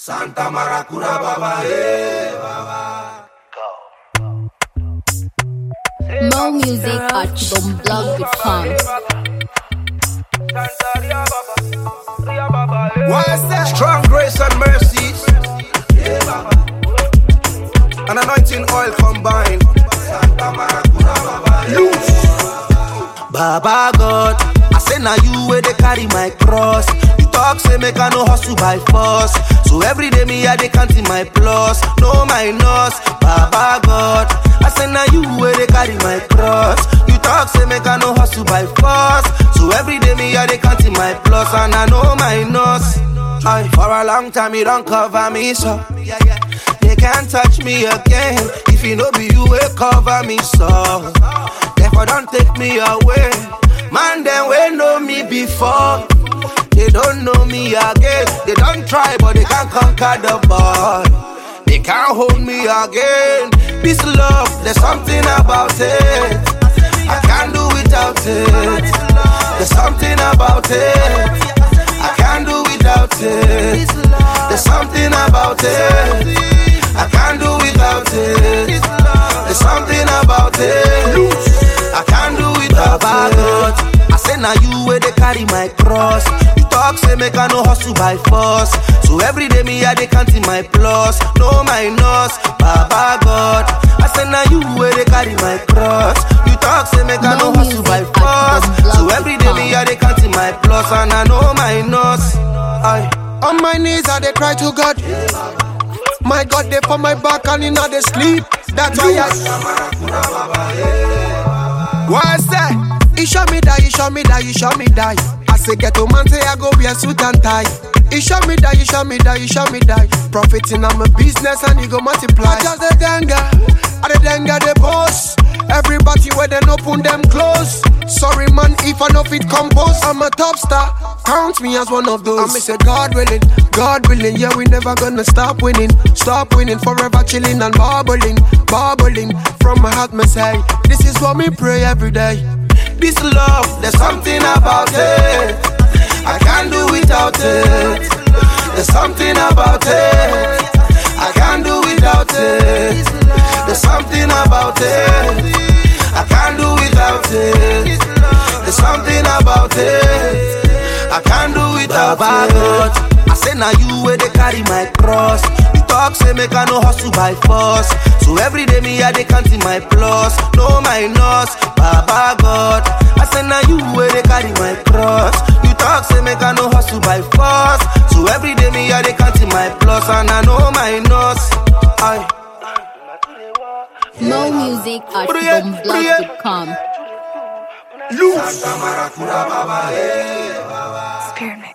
Santa Maracura Baba, Baba. More music at boomblog.com. What's that? Strong grace and mercies, and anointing oil combined. Santa Maracura Baba, loose. Baba God, I say now you where they carry my cross. You talk say make I no hustle by force. So every day me I they counting my plus, no minus. Baba God, I say now you where they carry my cross. You talk say make I no hustle by force. So every day me I they counting my plus and I know minus. Aye, for a long time you don't cover me so. They can't touch me again. If you know be you will cover me so. Therefore don't take me away. Man them will know me before. They don't know me again. They don't try but they can't conquer the boy. They can't hold me again. This love, there's something about it. I can't do without it. There's something about it. I can't do without it. There's something about it. I can't do without it. There's something about it. I can't do without it. I say now you where they carry my cross. You talk say make I no hustle by force. So every day me I they counting my plus, no minus. Baba God, I say now you where they carry my cross. You talk say make I no hustle by force. So every day me I they counting my plus and I know minus. Aye. On my knees I they cry to God. My God they for my back and in they sleep. That's why what's that? He show me that, he show me that, he show me that. I say get to man say I go wear suit and tie. He show me that, he show me that, he show me that. Profiting on my business and he go multiply. I just the denga the boss. Everybody where they open them close. Sorry man if I know fit compose. I'm a top star, count me as one of those. I say God willing, yeah we never gonna stop winning. Stop winning, forever chilling and bubbling. From my heart me say, this is what me pray every day. This love, there's something about it. I can't do without it. There's something about it. I can't do without it. There's something about it. I can't do without it. There's something about it. I can't do without it. I say now you where they carry my cross. You talk say make I no hustle by force. So every day me I they counting my plus, no minus. Baba God, I say now you where they carry my cross. You talk say make I no hustle by force. So every day me I they counting my plus and I know minus. Aye. More music at boomblog.com. Santa Maracura Baba, Baba. Spearmint.